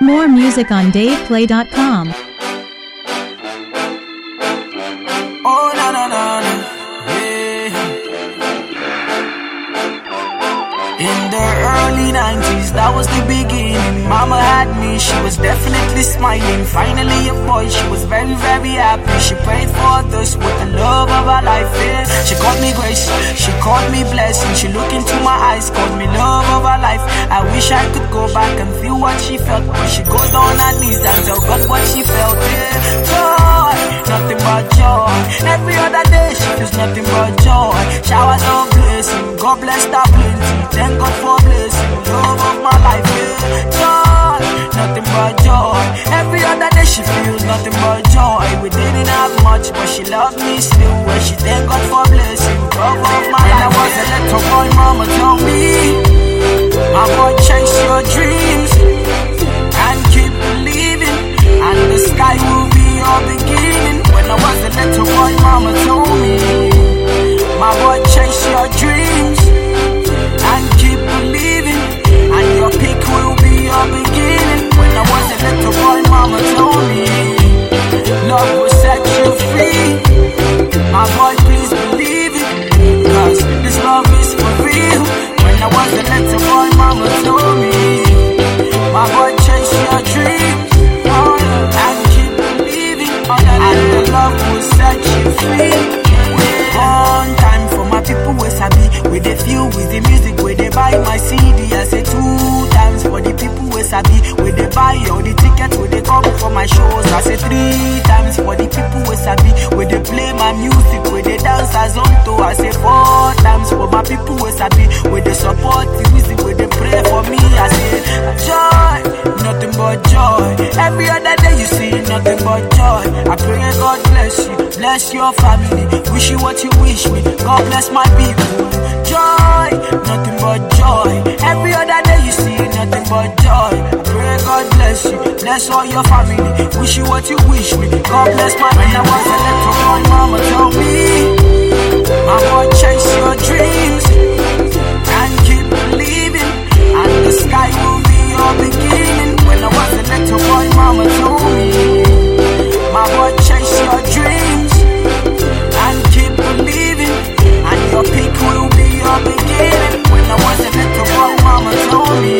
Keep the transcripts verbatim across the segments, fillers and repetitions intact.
More music on Dave Play dot com. Oh, no, no, no, no. Yeah. In the early nineties, that was the beginning. Mama had me, she was definitely smiling. Finally a boy, she was very, very happy. She prayed for others with the love of her life, yeah. She called me grace, she called me blessing. She looked into my eyes, called me love of her life. I wish I could go back and feel what she felt, but she goes down her knees and tell God what she felt, yeah. Joy, nothing but joy. Every other day she feels nothing but joy. Showers of blessing, God bless her plenty. Thank God for blessing, love of my life, yeah. Joy, nothing but joy. Every other day she feels nothing but joy. We didn't have much, but she loved me still. Where she thank God for blessing, love of my life. And I was a little boy, mama told me, my boy, chase your dreams and keep believing, and the sky will be your beginning. When I was a little boy, mama told me, my boy, chase your dreams and keep believing, and your peak will be your beginning. When I was a little boy, mama told me, love will set you free. My boy, please believe it, cause this love is for real. When I was a little boy, mama told me, my boy, chase your dreams and keep believing, and the love will set you free. One time for my people where sabi, where they feel with the music, where they buy my C D. I say two times for the people where sabi, where they buy all the tickets, where they come for my shows. I say three times for the people where sabi, where they play my music, where they dance as on to. I say four times for my people where sabi, where they support the music, where they pray for me. I say joy, nothing but joy. Every other day you see nothing but joy. I pray God bless you, bless your family, wish you what you wish me. God bless my people. Joy, nothing but joy. Every other day you see nothing but joy. I pray God bless you, bless all your family, wish you what you wish me. God bless my when I was a little boy, mama told me, my boy, chase your dreams and keep believing, and the sky will be your beginning. When I was a little boy, mama told me, my boy, chase your dreams and keep believing, and your peak will be your beginning. When I was a little boy, mama told me,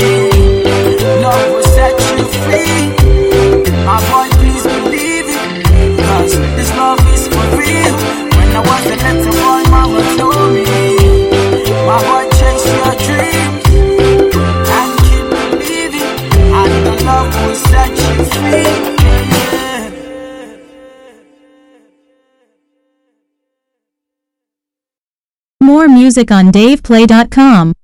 love will set you free. My boy, please believe it, cause this love is for real. When I was a little boy, mama told me, my boy, chase your dreams and keep believing, and the love will set you free. More music on Dave Play dot com.